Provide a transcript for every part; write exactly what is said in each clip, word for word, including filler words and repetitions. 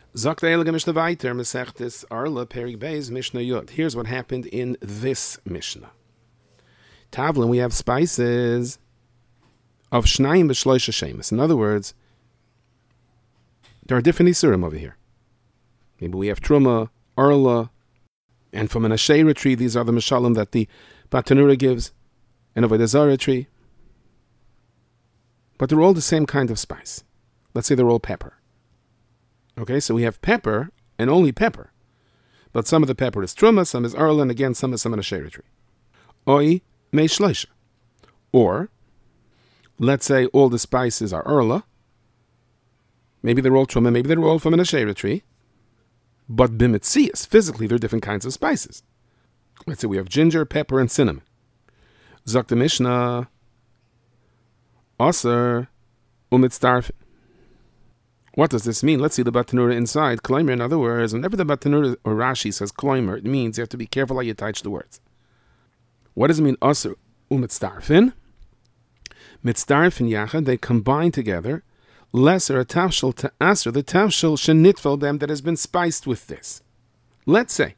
Zok the Eilige Mishnah weiter, Mesechtes Arla Perik Beis Mishnah Yud. Here's what happened in this Mishnah. Tavlin, we have spices of Shnayim B'Shloisha Shemus. In other words, there are different Isurim over here. Maybe we have Truma, Arla, and from an Asherah tree, these are the Mishalim that the Batanura gives, and of a Zarah tree. But they're all the same kind of spice. Let's say they're all pepper. Okay, so we have pepper, and only pepper. But some of the pepper is Truma, some is Arla, and again, some is some an Asherah tree. Oi Mei Shloisha. Or, let's say all the spices are Arla. Maybe they're all Truma, maybe they're all from an Asherah tree. But Bimitzias, physically, they're different kinds of spices. Let's say we have ginger, pepper, and cinnamon. Zok the Mishnah, Aser, Umitzdarfin. What does this mean? Let's see the Batanura inside. Kloimer, in other words, whenever the Batanura or Rashi says Kloimer, it means you have to be careful how you touch the words. What does it mean, Aser, Umitzdarfin? Mitzdarfin Yachad, they combine together. Lesser a tavshel to aser, the tavshel shenitvel them that has been spiced with this. Let's say,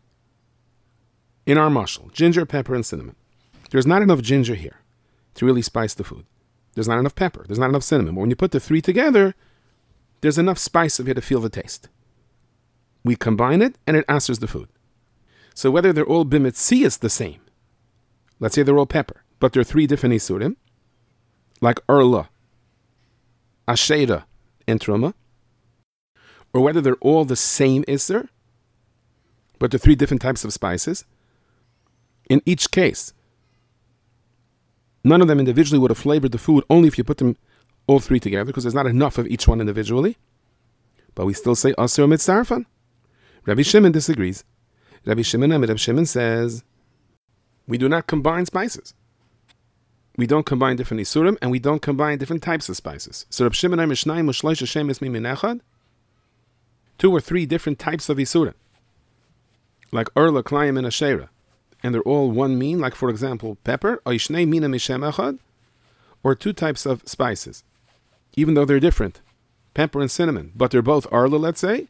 in our mashal, ginger, pepper, and cinnamon. There's not enough ginger here to really spice the food. There's not enough pepper. There's not enough cinnamon. But when you put the three together, there's enough spice of here to feel the taste. We combine it, and it asers the food. So whether they're all bimitzias the same, let's say they're all pepper, but there are three different isurim, like Arla, Asherah, and Truma, or whether they're all the same Isser, but they're three different types of spices. In each case, none of them individually would have flavored the food, only if you put them all three together, because there's not enough of each one individually. But we still say Aser Mitzarfan. Rabbi Shimon disagrees. Rabbi Shimon and Rabbi Shimon says, we do not combine spices. We don't combine different isurim, and we don't combine different types of spices. So Reb Shimon and Mishnayim Mushloisha Shemes Mimin Echad, two or three different types of isurim, like Arla, Klayim, and Asherah, and they're all one mean, like for example, pepper, Oishnei Mina Mishem Echad, or two types of spices, even though they're different, pepper and cinnamon, but they're both Arla, let's say,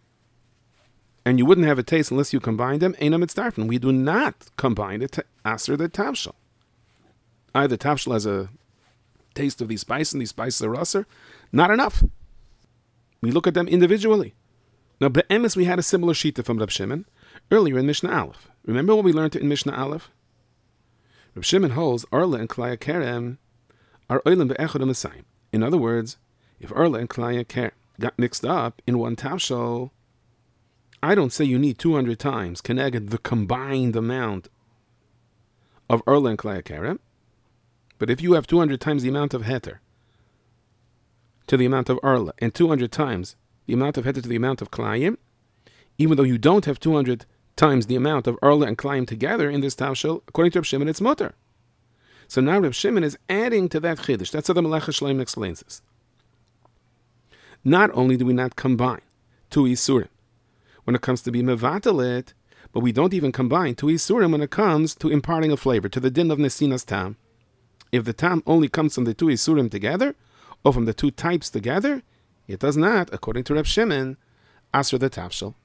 and you wouldn't have a taste unless you combine them. Einam Mitzdarfin. We do not combine it to Aser the Tavshel. Either Tavshel has a taste of these spices, and these spices are Aser. Not enough. We look at them individually. Now, Be'emes, we had a similar shita from Reb Shimon earlier in Mishnah Aleph. Remember what we learned in Mishnah Aleph? Reb Shimon holds Arla and Klaya Kerem are Oilim Be'echad U'Mesayim. In other words, if Arla and Klaya Kerem got mixed up in one Tavshel, I don't say you need two hundred times Keneged the combined amount of Arla and Klaya Kerem. But if you have two hundred times the amount of heter to the amount of Arla, and two hundred times the amount of heter to the amount of Klayim, even though you don't have two hundred times the amount of Arla and Klayim together in this Tavshel, according to Reb Shimon, it's mutter. So now Reb Shimon is adding to that Chiddush. That's how the Melech HaShleim explains this. Not only do we not combine two Isurim when it comes to be Mevatalit, but we don't even combine two Isurim when it comes to imparting a flavor, to the din of Nesinas Tam. If the tam only comes from the two isurim together, or from the two types together, it does not, according to Reb Shimon, aser the tavshel.